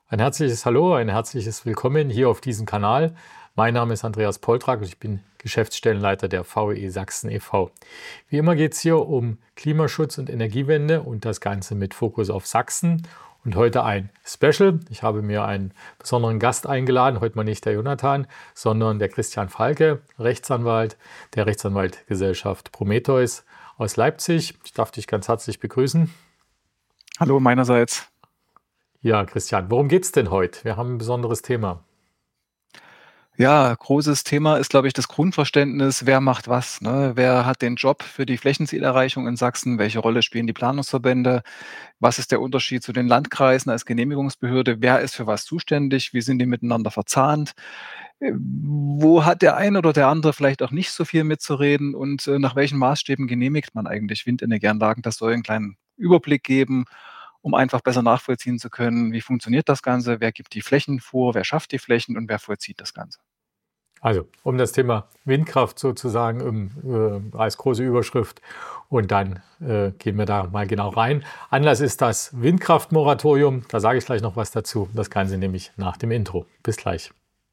Ein herzliches Hallo, ein herzliches Willkommen hier auf diesem Kanal. Mein Name ist Andreas Poltrak und ich bin Geschäftsstellenleiter der VEE Sachsen e.V. Wie immer geht es hier um Klimaschutz und Energiewende und das Ganze mit Fokus auf Sachsen. Und heute ein Special. Ich habe mir einen besonderen Gast eingeladen, heute mal nicht der Jonathan, sondern der Christian Falke, Rechtsanwalt der Rechtsanwaltgesellschaft Prometheus aus Leipzig. Ich darf dich ganz herzlich begrüßen. Hallo meinerseits. Ja, Christian, worum geht es denn heute? Wir haben ein besonderes Thema. Ja, großes Thema ist, glaube ich, das Grundverständnis, wer macht was, ne? Wer hat den Job für die Flächenzielerreichung in Sachsen? Welche Rolle spielen die Planungsverbände? Was ist der Unterschied zu den Landkreisen als Genehmigungsbehörde? Wer ist für was zuständig? Wie sind die miteinander verzahnt? Wo hat der eine oder der andere vielleicht auch nicht so viel mitzureden und, nach welchen Maßstäben genehmigt man eigentlich Windenergieanlagen? Das soll einen kleinen Überblick geben, um einfach besser nachvollziehen zu können, wie funktioniert das Ganze? Wer gibt die Flächen vor? Wer schafft die Flächen und wer vollzieht das Ganze? Also, um das Thema Windkraft sozusagen als große Überschrift und dann gehen wir da mal genau rein. Anlass ist das Windkraftmoratorium. Da sage ich gleich noch was dazu. Das Ganze nämlich nach dem Intro. Bis gleich.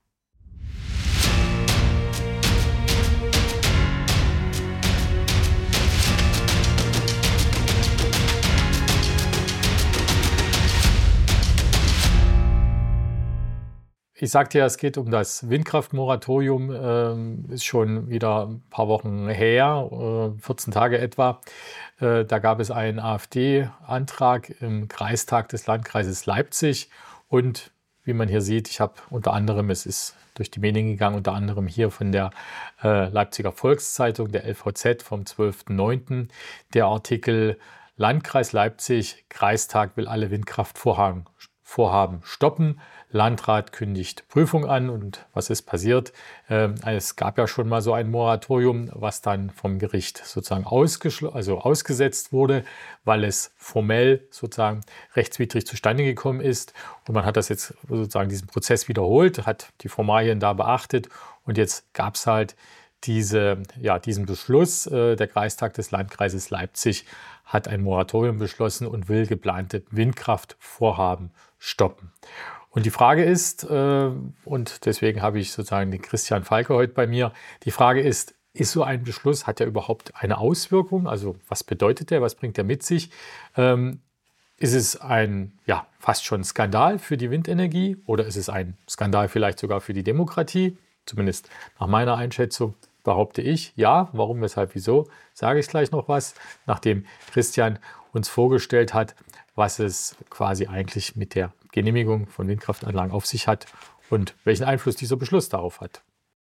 Ich sagte ja, es geht um das Windkraftmoratorium. Ist schon wieder ein paar Wochen her, 14 Tage etwa. Da gab es einen AfD-Antrag im Kreistag des Landkreises Leipzig. Und wie man hier sieht, ich habe unter anderem, es ist durch die Medien gegangen, unter anderem hier von der Leipziger Volkszeitung, der LVZ vom 12.09., der Artikel Landkreis Leipzig, Kreistag will alle Windkraftvorhaben stoppen. Landrat kündigt Prüfung an und was ist passiert? Es gab ja schon mal so ein Moratorium, was dann vom Gericht sozusagen ausgesetzt wurde, weil es formell sozusagen rechtswidrig zustande gekommen ist. Und man hat das jetzt sozusagen diesen Prozess wiederholt, hat die Formalien da beachtet und jetzt gab es halt diesen Beschluss. Der Kreistag des Landkreises Leipzig hat ein Moratorium beschlossen und will geplante Windkraftvorhaben stoppen. Und die Frage ist, und deswegen habe ich sozusagen den Christian Falke heute bei mir, die Frage ist so ein Beschluss, hat er überhaupt eine Auswirkung? Also was bedeutet der, was bringt er mit sich? Ist es ein, fast schon Skandal für die Windenergie oder ist es ein Skandal vielleicht sogar für die Demokratie? Zumindest nach meiner Einschätzung behaupte ich, ja. Warum, weshalb, wieso, sage ich gleich noch was, nachdem Christian uns vorgestellt hat, was es quasi eigentlich mit der Genehmigung von Windkraftanlagen auf sich hat und welchen Einfluss dieser Beschluss darauf hat.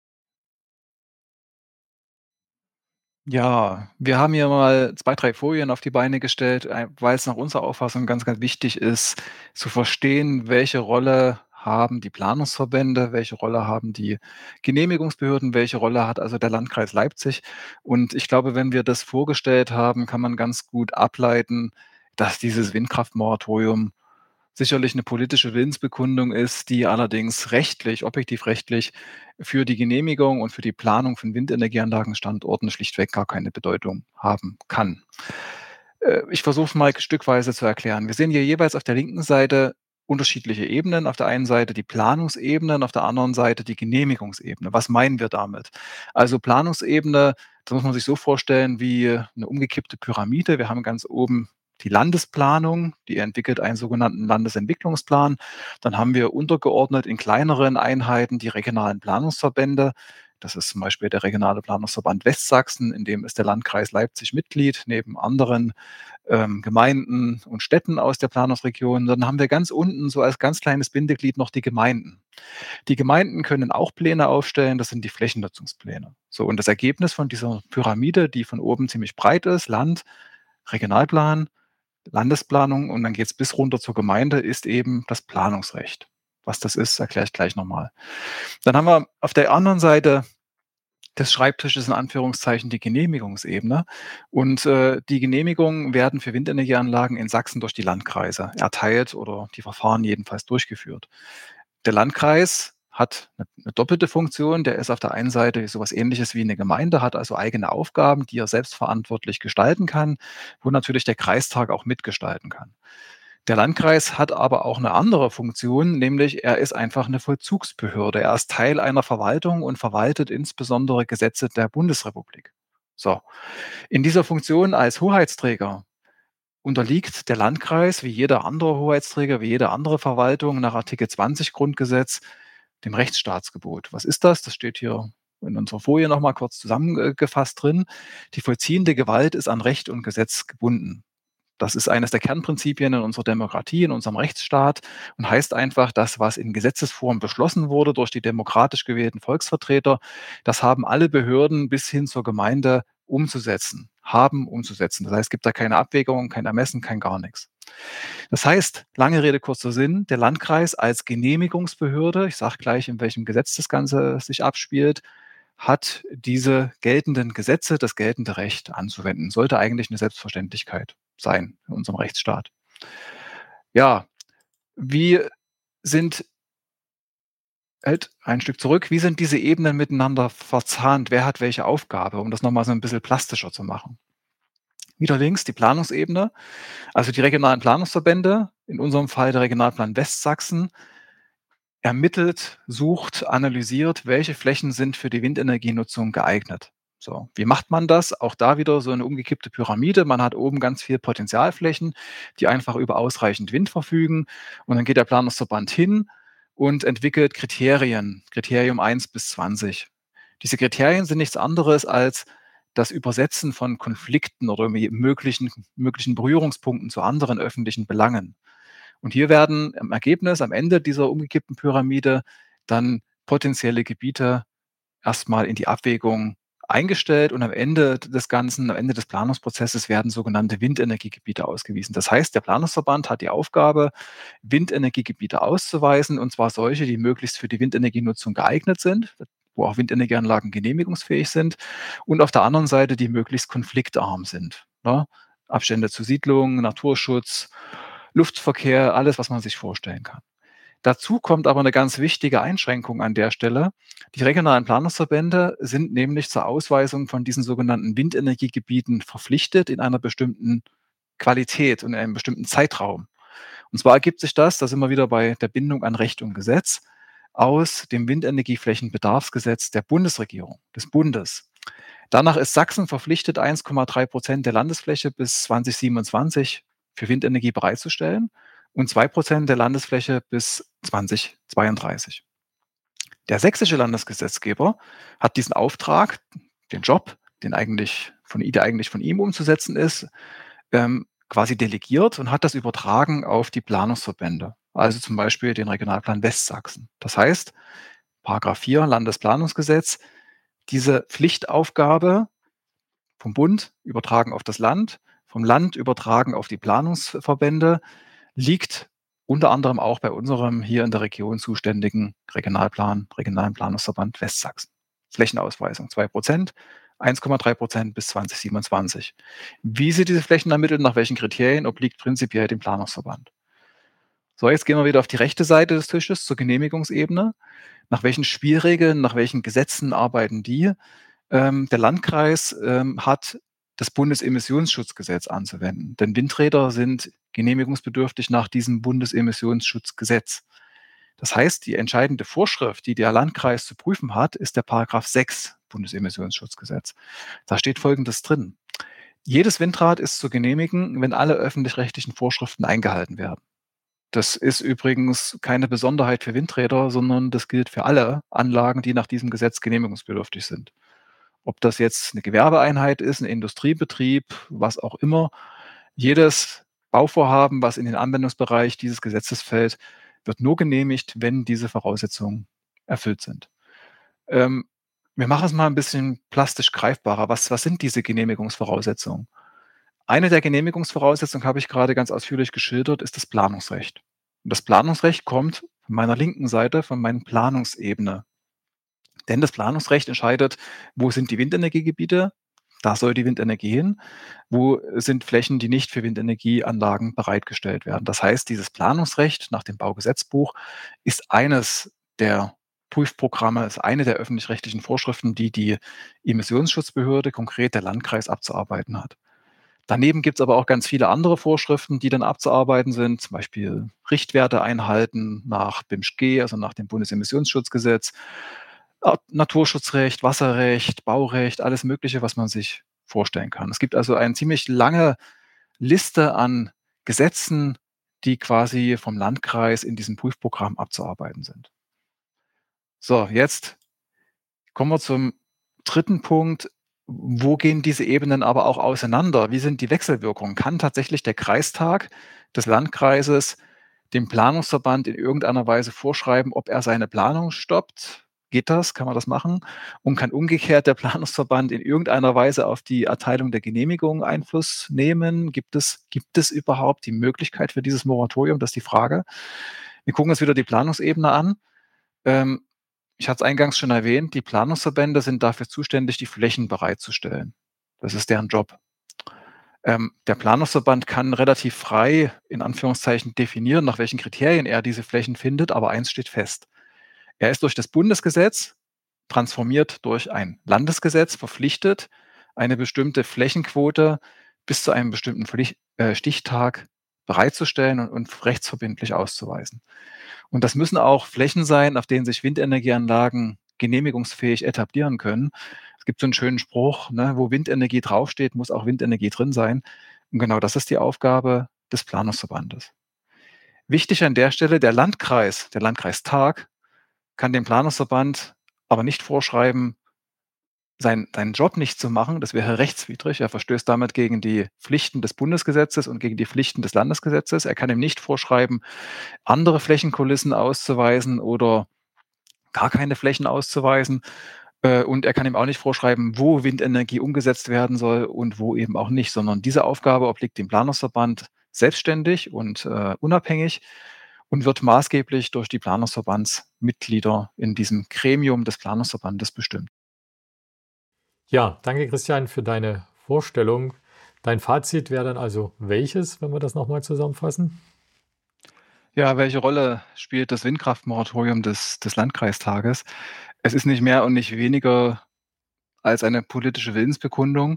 Ja, wir haben hier mal 2, 3 Folien auf die Beine gestellt, weil es nach unserer Auffassung ganz, ganz wichtig ist, zu verstehen, welche Rolle haben die Planungsverbände, welche Rolle haben die Genehmigungsbehörden, welche Rolle hat also der Landkreis Leipzig. Und ich glaube, wenn wir das vorgestellt haben, kann man ganz gut ableiten, dass dieses Windkraftmoratorium sicherlich eine politische Willensbekundung ist, die allerdings rechtlich, objektiv rechtlich, für die Genehmigung und für die Planung von Windenergieanlagenstandorten schlichtweg gar keine Bedeutung haben kann. Ich versuche es mal stückweise zu erklären. Wir sehen hier jeweils auf der linken Seite unterschiedliche Ebenen. Auf der einen Seite die Planungsebene und auf der anderen Seite die Genehmigungsebene. Was meinen wir damit? Also Planungsebene, das muss man sich so vorstellen wie eine umgekippte Pyramide. Wir haben ganz oben die Landesplanung, die entwickelt einen sogenannten Landesentwicklungsplan. Dann haben wir untergeordnet in kleineren Einheiten die regionalen Planungsverbände. Das ist zum Beispiel der regionale Planungsverband Westsachsen, in dem ist der Landkreis Leipzig Mitglied, neben anderen Gemeinden und Städten aus der Planungsregion. Dann haben wir ganz unten so als ganz kleines Bindeglied noch die Gemeinden. Die Gemeinden können auch Pläne aufstellen, das sind die Flächennutzungspläne. So, und das Ergebnis von dieser Pyramide, die von oben ziemlich breit ist, Land, Regionalplan, Landesplanung und dann geht es bis runter zur Gemeinde, ist eben das Planungsrecht. Was das ist, erkläre ich gleich nochmal. Dann haben wir auf der anderen Seite des Schreibtisches in Anführungszeichen die Genehmigungsebene. Und die Genehmigungen werden für Windenergieanlagen in Sachsen durch die Landkreise erteilt oder die Verfahren jedenfalls durchgeführt. Der Landkreis hat eine doppelte Funktion. Der ist auf der einen Seite sowas Ähnliches wie eine Gemeinde, hat also eigene Aufgaben, die er selbstverantwortlich gestalten kann, wo natürlich der Kreistag auch mitgestalten kann. Der Landkreis hat aber auch eine andere Funktion, nämlich er ist einfach eine Vollzugsbehörde. Er ist Teil einer Verwaltung und verwaltet insbesondere Gesetze der Bundesrepublik. So, in dieser Funktion als Hoheitsträger unterliegt der Landkreis wie jeder andere Hoheitsträger, wie jede andere Verwaltung nach Artikel 20 Grundgesetz dem Rechtsstaatsgebot. Was ist das? Das steht hier in unserer Folie noch mal kurz zusammengefasst drin. Die vollziehende Gewalt ist an Recht und Gesetz gebunden. Das ist eines der Kernprinzipien in unserer Demokratie, in unserem Rechtsstaat und heißt einfach, das, was in Gesetzesform beschlossen wurde durch die demokratisch gewählten Volksvertreter, das haben alle Behörden bis hin zur Gemeinde umzusetzen, haben umzusetzen. Das heißt, es gibt da keine Abwägung, kein Ermessen, kein gar nichts. Das heißt, lange Rede, kurzer Sinn, der Landkreis als Genehmigungsbehörde, ich sage gleich, in welchem Gesetz das Ganze sich abspielt, hat diese geltenden Gesetze, das geltende Recht anzuwenden. Sollte eigentlich eine Selbstverständlichkeit sein in unserem Rechtsstaat. Ja, wie sind halt ein Stück zurück, wie sind diese Ebenen miteinander verzahnt? Wer hat welche Aufgabe, um das nochmal so ein bisschen plastischer zu machen? Wieder links die Planungsebene, also die regionalen Planungsverbände, in unserem Fall der Regionalplan Westsachsen, ermittelt, sucht, analysiert, welche Flächen sind für die Windenergienutzung geeignet. So, wie macht man das? Auch da wieder so eine umgekippte Pyramide. Man hat oben ganz viel Potenzialflächen, die einfach über ausreichend Wind verfügen. Und dann geht der Planungsverband hin und entwickelt Kriterien, Kriterium 1 bis 20. Diese Kriterien sind nichts anderes als das Übersetzen von Konflikten oder möglichen Berührungspunkten zu anderen öffentlichen Belangen. Und hier werden im Ergebnis, am Ende dieser umgekippten Pyramide, dann potenzielle Gebiete erstmal in die Abwägung eingestellt und am Ende des Ganzen, am Ende des Planungsprozesses werden sogenannte Windenergiegebiete ausgewiesen. Das heißt, der Planungsverband hat die Aufgabe, Windenergiegebiete auszuweisen, und zwar solche, die möglichst für die Windenergienutzung geeignet sind, wo auch Windenergieanlagen genehmigungsfähig sind, und auf der anderen Seite, die möglichst konfliktarm sind. Ne? Abstände zu Siedlungen, Naturschutz, Luftverkehr, alles, was man sich vorstellen kann. Dazu kommt aber eine ganz wichtige Einschränkung an der Stelle. Die regionalen Planungsverbände sind nämlich zur Ausweisung von diesen sogenannten Windenergiegebieten verpflichtet in einer bestimmten Qualität und in einem bestimmten Zeitraum. Und zwar ergibt sich das, da sind wir wieder bei der Bindung an Recht und Gesetz, aus dem Windenergieflächenbedarfsgesetz der Bundesregierung, des Bundes. Danach ist Sachsen verpflichtet, 1,3% der Landesfläche bis 2027 für Windenergie bereitzustellen und 2% der Landesfläche bis 2032. Der sächsische Landesgesetzgeber hat diesen Auftrag, den Job, der eigentlich von ihm umzusetzen ist, quasi delegiert und hat das übertragen auf die Planungsverbände, also zum Beispiel den Regionalplan Westsachsen. Das heißt, Paragraph 4 Landesplanungsgesetz, diese Pflichtaufgabe vom Bund übertragen auf das Land, vom Land übertragen auf die Planungsverbände, liegt unter anderem auch bei unserem hier in der Region zuständigen Regionalen Planungsverband Westsachsen. Flächenausweisung 2%, 1,3% bis 2027. Wie sie diese Flächen ermitteln, nach welchen Kriterien, obliegt prinzipiell dem Planungsverband. So, jetzt gehen wir wieder auf die rechte Seite des Tisches zur Genehmigungsebene. Nach welchen Spielregeln, nach welchen Gesetzen arbeiten die? Der Landkreis hat das Bundesemissionsschutzgesetz anzuwenden, denn Windräder sind genehmigungsbedürftig nach diesem Bundesemissionsschutzgesetz. Das heißt, die entscheidende Vorschrift, die der Landkreis zu prüfen hat, ist der Paragraph 6 Bundesemissionsschutzgesetz. Da steht Folgendes drin. Jedes Windrad ist zu genehmigen, wenn alle öffentlich-rechtlichen Vorschriften eingehalten werden. Das ist übrigens keine Besonderheit für Windräder, sondern das gilt für alle Anlagen, die nach diesem Gesetz genehmigungsbedürftig sind. Ob das jetzt eine Gewerbeeinheit ist, ein Industriebetrieb, was auch immer. Jedes Bauvorhaben, was in den Anwendungsbereich dieses Gesetzes fällt, wird nur genehmigt, wenn diese Voraussetzungen erfüllt sind. Ähm, Wir machen es mal ein bisschen plastisch greifbarer. Was sind diese Genehmigungsvoraussetzungen? Eine der Genehmigungsvoraussetzungen habe ich gerade ganz ausführlich geschildert, ist das Planungsrecht. Und das Planungsrecht kommt von meiner linken Seite, von meiner Planungsebene. Denn das Planungsrecht entscheidet, wo sind die Windenergiegebiete, da soll die Windenergie hin, wo sind Flächen, die nicht für Windenergieanlagen bereitgestellt werden. Das heißt, dieses Planungsrecht nach dem Baugesetzbuch ist eines der Prüfprogramme, ist eine der öffentlich-rechtlichen Vorschriften, die die Emissionsschutzbehörde, konkret der Landkreis, abzuarbeiten hat. Daneben gibt es aber auch ganz viele andere Vorschriften, die dann abzuarbeiten sind, zum Beispiel Richtwerte einhalten nach BImSchG, also nach dem Bundesemissionsschutzgesetz, Naturschutzrecht, Wasserrecht, Baurecht, alles Mögliche, was man sich vorstellen kann. Es gibt also eine ziemlich lange Liste an Gesetzen, die quasi vom Landkreis in diesem Prüfprogramm abzuarbeiten sind. So, jetzt kommen wir zum dritten Punkt. Wo gehen diese Ebenen aber auch auseinander? Wie sind die Wechselwirkungen? Kann tatsächlich der Kreistag des Landkreises dem Planungsverband in irgendeiner Weise vorschreiben, ob er seine Planung stoppt? Geht das? Kann man das machen? Und kann umgekehrt der Planungsverband in irgendeiner Weise auf die Erteilung der Genehmigung Einfluss nehmen? Gibt es überhaupt die Möglichkeit für dieses Moratorium? Das ist die Frage. Wir gucken uns wieder die Planungsebene an. Ich hatte es eingangs schon erwähnt, die Planungsverbände sind dafür zuständig, die Flächen bereitzustellen. Das ist deren Job. Der Planungsverband kann relativ frei, in Anführungszeichen, definieren, nach welchen Kriterien er diese Flächen findet, aber eins steht fest. Er ist durch das Bundesgesetz, transformiert durch ein Landesgesetz, verpflichtet, eine bestimmte Flächenquote bis zu einem bestimmten Stichtag bereitzustellen und rechtsverbindlich auszuweisen. Und das müssen auch Flächen sein, auf denen sich Windenergieanlagen genehmigungsfähig etablieren können. Es gibt so einen schönen Spruch, ne, wo Windenergie draufsteht, muss auch Windenergie drin sein. Und genau das ist die Aufgabe des Planungsverbandes. Wichtig an der Stelle, der Landkreistag, kann dem Planungsverband aber nicht vorschreiben, seinen Job nicht zu machen. Das wäre rechtswidrig. Er verstößt damit gegen die Pflichten des Bundesgesetzes und gegen die Pflichten des Landesgesetzes. Er kann ihm nicht vorschreiben, andere Flächenkulissen auszuweisen oder gar keine Flächen auszuweisen. Und er kann ihm auch nicht vorschreiben, wo Windenergie umgesetzt werden soll und wo eben auch nicht, sondern diese Aufgabe obliegt dem Planungsverband selbstständig und unabhängig und wird maßgeblich durch die Planungsverbandsmitglieder in diesem Gremium des Planungsverbandes bestimmt. Ja, danke Christian für deine Vorstellung. Dein Fazit wäre dann also welches, wenn wir das nochmal zusammenfassen? Ja, welche Rolle spielt das Windkraftmoratorium des Landkreistages? Es ist nicht mehr und nicht weniger als eine politische Willensbekundung,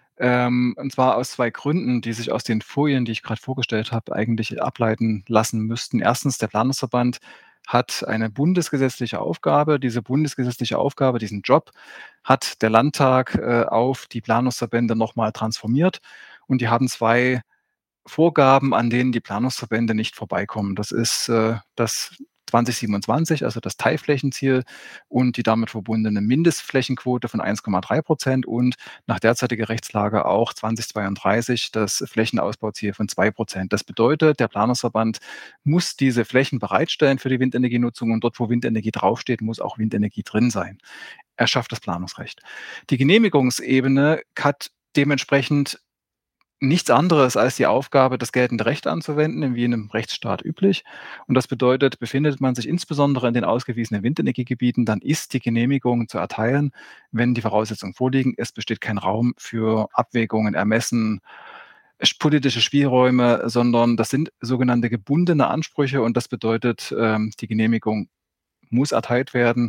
und zwar aus 2 Gründen, die sich aus den Folien, die ich gerade vorgestellt habe, eigentlich ableiten lassen müssten. Erstens, der Planungsverband hat eine bundesgesetzliche Aufgabe. Diese bundesgesetzliche Aufgabe, diesen Job, hat der Landtag, auf die Planungsverbände noch mal transformiert und die haben 2 Vorgaben, an denen die Planungsverbände nicht vorbeikommen. Das ist das 2027, also das Teilflächenziel und die damit verbundene Mindestflächenquote von 1,3% und nach derzeitiger Rechtslage auch 2032 das Flächenausbauziel von 2%. Das bedeutet, der Planungsverband muss diese Flächen bereitstellen für die Windenergienutzung und dort, wo Windenergie draufsteht, muss auch Windenergie drin sein. Er schafft das Planungsrecht. Die Genehmigungsebene hat dementsprechend nichts anderes als die Aufgabe, das geltende Recht anzuwenden, wie in einem Rechtsstaat üblich. Und das bedeutet, befindet man sich insbesondere in den ausgewiesenen Windenergiegebieten, dann ist die Genehmigung zu erteilen, wenn die Voraussetzungen vorliegen. Es besteht kein Raum für Abwägungen, Ermessen, politische Spielräume, sondern das sind sogenannte gebundene Ansprüche und das bedeutet, die Genehmigung muss erteilt werden.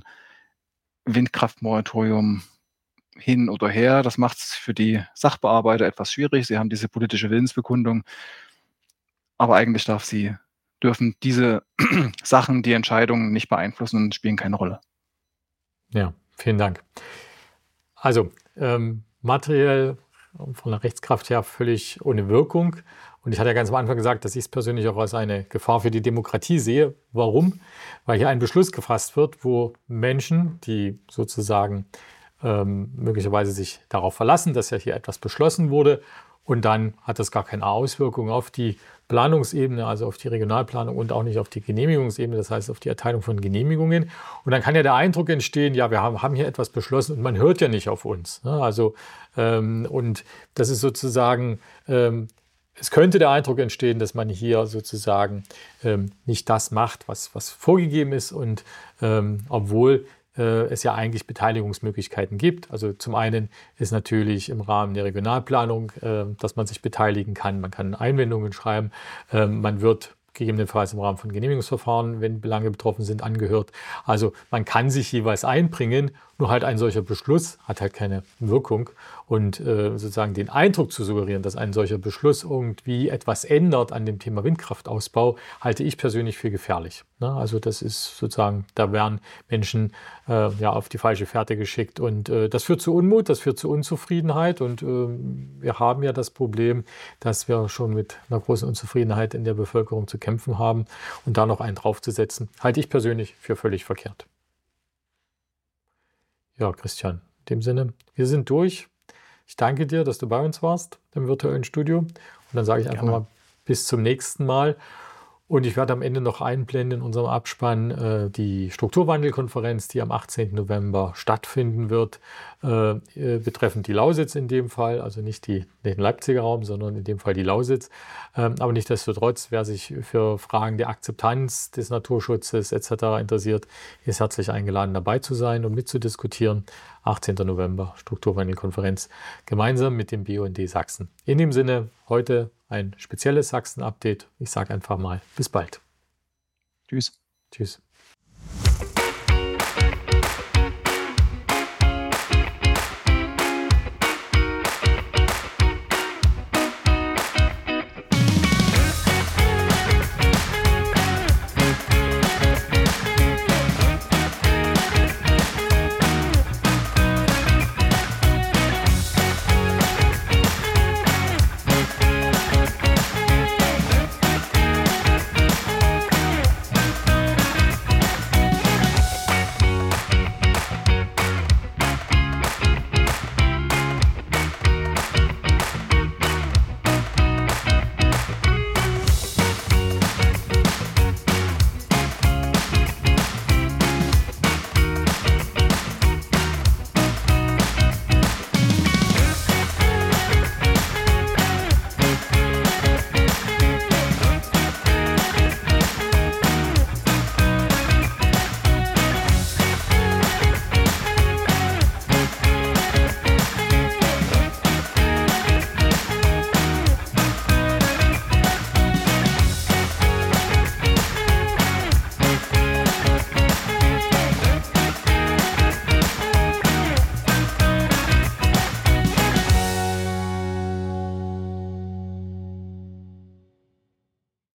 Windkraftmoratorium hin oder her. Das macht es für die Sachbearbeiter etwas schwierig. Sie haben diese politische Willensbekundung, aber eigentlich dürfen diese Sachen die Entscheidungen nicht beeinflussen und spielen keine Rolle. Ja, vielen Dank. Also, materiell von der Rechtskraft her völlig ohne Wirkung. Und ich hatte ja ganz am Anfang gesagt, dass ich es persönlich auch als eine Gefahr für die Demokratie sehe. Warum? Weil hier ein Beschluss gefasst wird, wo Menschen, die sozusagen möglicherweise sich darauf verlassen, dass ja hier etwas beschlossen wurde, und dann hat das gar keine Auswirkung auf die Planungsebene, also auf die Regionalplanung und auch nicht auf die Genehmigungsebene, das heißt auf die Erteilung von Genehmigungen. Und dann kann ja der Eindruck entstehen, ja, wir haben hier etwas beschlossen und man hört ja nicht auf uns. Ne? Also, und das ist sozusagen, es könnte der Eindruck entstehen, dass man hier sozusagen nicht das macht, was vorgegeben ist, und obwohl es ja eigentlich Beteiligungsmöglichkeiten gibt. Also zum einen ist natürlich im Rahmen der Regionalplanung, dass man sich beteiligen kann. Man kann Einwendungen schreiben. Man wird gegebenenfalls im Rahmen von Genehmigungsverfahren, wenn Belange betroffen sind, angehört. Also man kann sich jeweils einbringen, nur halt ein solcher Beschluss hat halt keine Wirkung. Und sozusagen den Eindruck zu suggerieren, dass ein solcher Beschluss irgendwie etwas ändert an dem Thema Windkraftausbau, halte ich persönlich für gefährlich. Ne? Also das ist sozusagen, da werden Menschen ja auf die falsche Fährte geschickt. Und das führt zu Unmut, das führt zu Unzufriedenheit. Und wir haben ja das Problem, dass wir schon mit einer großen Unzufriedenheit in der Bevölkerung zu kämpfen haben. Und da noch einen draufzusetzen, halte ich persönlich für völlig verkehrt. Ja, Christian, in dem Sinne, wir sind durch. Ich danke dir, dass du bei uns warst im virtuellen Studio. Und dann sage ich einfach mal bis zum nächsten Mal. Und ich werde am Ende noch einblenden in unserem Abspann die Strukturwandelkonferenz, die am 18. November stattfinden wird, betreffend die Lausitz in dem Fall, also nicht den Leipziger Raum, sondern in dem Fall die Lausitz. Aber nichtsdestotrotz, wer sich für Fragen der Akzeptanz des Naturschutzes etc. interessiert, ist herzlich eingeladen, dabei zu sein und mitzudiskutieren. 18. November, Strukturwandelkonferenz, gemeinsam mit dem BUND Sachsen. In dem Sinne, heute ein spezielles Sachsen-Update. Ich sage einfach mal, bis bald. Tschüss. Tschüss.